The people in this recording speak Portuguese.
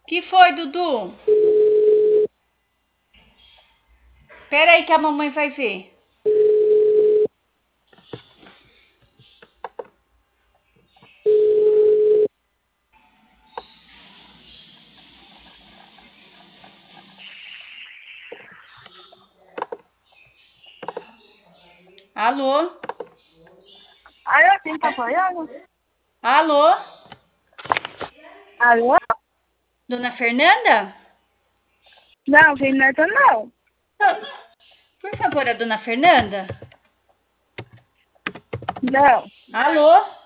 Que foi, Dudu? Pera aí que a mamãe vai ver. Alô? Alô, quem tá falando? Alô? Alô? Dona Fernanda? Não, Fernanda não. Por favor, a dona Fernanda? Não. Alô?